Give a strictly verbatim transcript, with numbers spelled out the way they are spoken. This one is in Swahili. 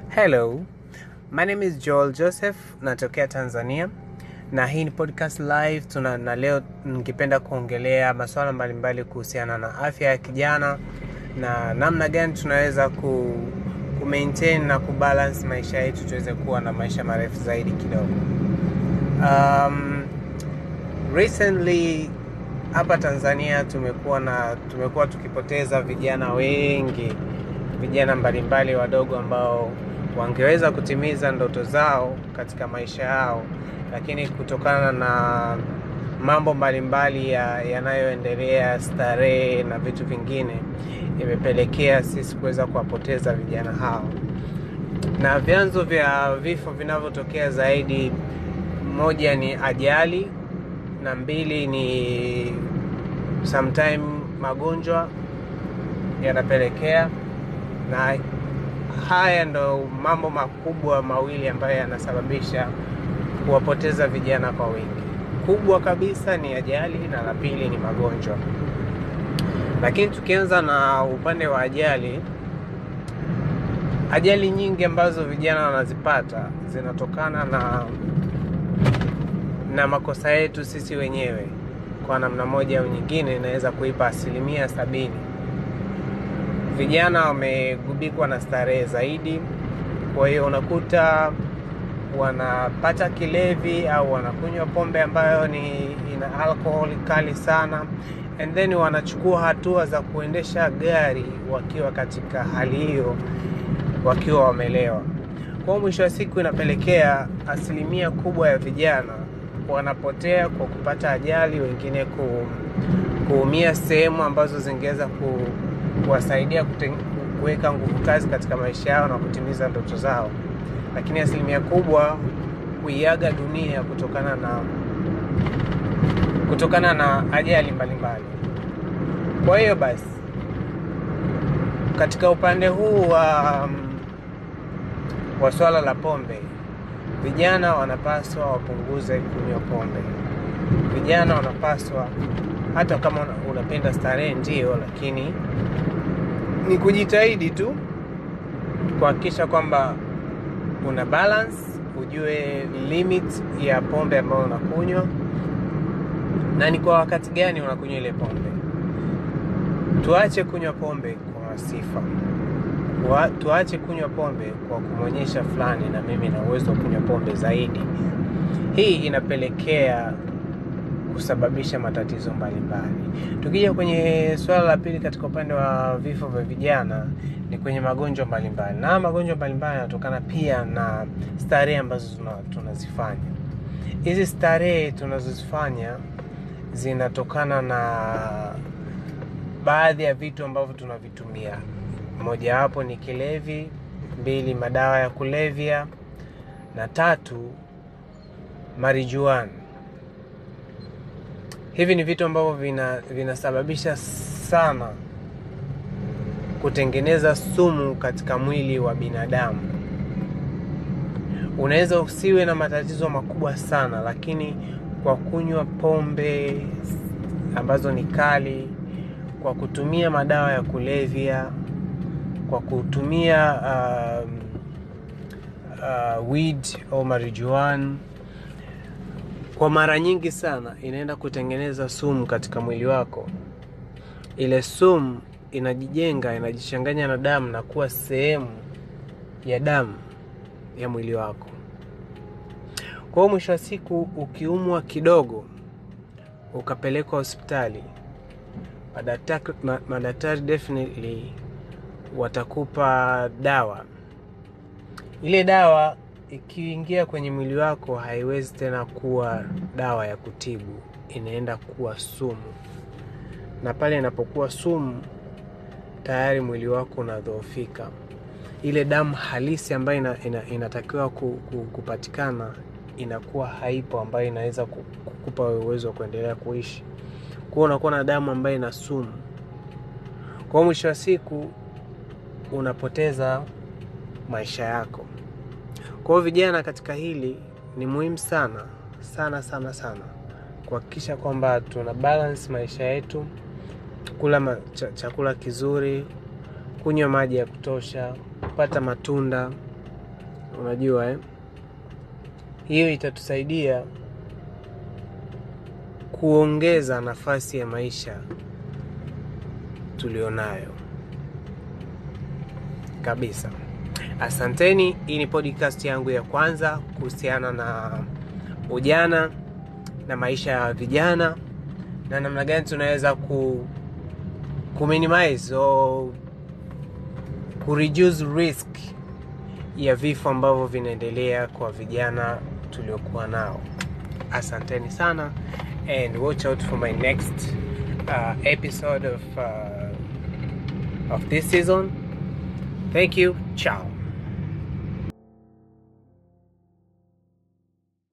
Hello, my name is Joel Joseph, natokea Tanzania. Na hii ni podcast live. Tuna na leo ningependa kuongelea masuala mbalimbali kuhusiana na afya ya kijana na namna gani tunaweza ku, ku maintain na kubalance maisha yetu tuweze kuwa na maisha marefu zaidi kidogo. Um, recently hapa Tanzania tumekuwa na tumekuwa tukipoteza vijana wengi, vijana mbalimbali wadogo ambao wangeweza kutimiza ndoto zao katika maisha yao, lakini kutokana na mambo mbalimbali yanayoendelea, ya starehe na vitu vingine, imepelekea sisi kuweza kuwapoteza vijana hao. Na vyanzo vya vifo vinavyotokea zaidi, moja ni ajali, na mbili ni sometime magonjwa yanapelekea. Na haya ndo mambo makubwa mawili ambayo yanasababisha kuwapoteza vijana kwa wingi. Kubwa kabisa ni ajali na la pili ni magonjwa. Lakini tukianza na upande wa ajali, ajali nyingi ambazo vijana wanazipata zinatokana na na makosa yetu sisi wenyewe. Kwa namna moja au nyingine inaweza kuipa asilimia sabini. Vijana wamegubikwa na starehe zaidi, kwa hiyo unakuta wanapata kilevi au wanakunywa pombe ambayo ni ina alcohol kali sana, and then wanachukua hatua za kuendesha gari wakiwa katika hali hiyo, wakiwa wamelewa. Kwa mwisho wa siku inapelekea asilimia kubwa ya vijana wanapotea kwa kupata ajali, wengine ku, kuumia sehemu ambazo zingeweza ku kuwasaidia kuweka nguvu kazi katika maisha yao na kutimiza ndoto zao, lakini asilimia kubwa kuiaga dunia kutokana na kutokana na ajali mbalimbali. Kwa hiyo basi, katika upande huu wa wa swala la pombe, vijana wanapaswa wapunguze kunywa pombe. Vijana wanapaswa, hata kama unapenda starehe ndio, lakini ni kujitahidi tu kuhakikisha kwamba una balance, ujue limit ya pombe ambayo unakunywa na ni kwa wakati gani unakunywa ile pombe. Tuache kunywa pombe kwa sifa. Tuache kunywa pombe kwa kumonyesha fulani na mimi na uwezo wa kunywa pombe zaidi. Hii inapelekea kusababisha matatizo mbalimbali. Tukija kwenye swala la pili katika upande wa vifo vya vijana, ni kwenye magonjwa mbalimbali. Na magonjwa mbalimbali yanatokana pia na starehe ambazo tunazifanya. Hizi starehe tunazozifanya zinatokana na baadhi ya vitu ambavyo tunavitumia. Moja hapo ni kilevi, mbili madawa ya kulevya, na tatu marijuana. Hivi ni vitu ambavyo vina vinasababisha sana kutengeneza sumu katika mwili wa binadamu. Unaweza usiwe na matatizo makubwa sana, lakini kwa kunywa pombe ambazo ni kali, kwa kutumia madawa ya kulevya, kwa kutumia uh, uh, weed au marijuana, kwa mara nyingi sana inaenda kutengeneza sumu katika mwili wako. Ile sumu inajijenga, inajichanganya na damu na kuwa sehemu ya damu ya mwili wako. Kwa mwisho wa siku, ukiumwa kidogo ukapelekwa hospitali, madaktari madaktari definitely watakupa dawa. Ile dawa ikiingia kwenye mwili wako haiwezi tena kuwa dawa ya kutibu, inaenda kuwa sumu. Na pale inapokuwa sumu, tayari mwili wako unadhoofika. Ile damu halisi ambayo ina, ina, inatakiwa ku, ku, kupatikana inakuwa haipo, ambayo inaweza kukupa uwezo wa kuendelea kuishi. Kwa unakuwa na damu ambayo ina sumu. Kwa mwisho wa siku unapoteza maisha yako. Kwa vijana, katika hili ni muhimu sana sana sana sana kuhakikisha kwamba tuna balance maisha yetu, kula ma, ch- chakula kizuri, kunywa maji ya kutosha, kupata matunda, unajua eh? Hiyo itatusaidia kuongeza nafasi ya maisha tulionayo kabisa. Asanteni. Hii ni podcast yangu ya kwanza kuhusiana na ujana na maisha ya vijana na namna gani tunaweza ku ku minimize au ku reduce risk ya vifo ambavyo vinaendelea kwa vijana tuliokuwa nao. Asanteni sana, and watch out for my next uh, episode of uh, of this season. Thank you. Ciao.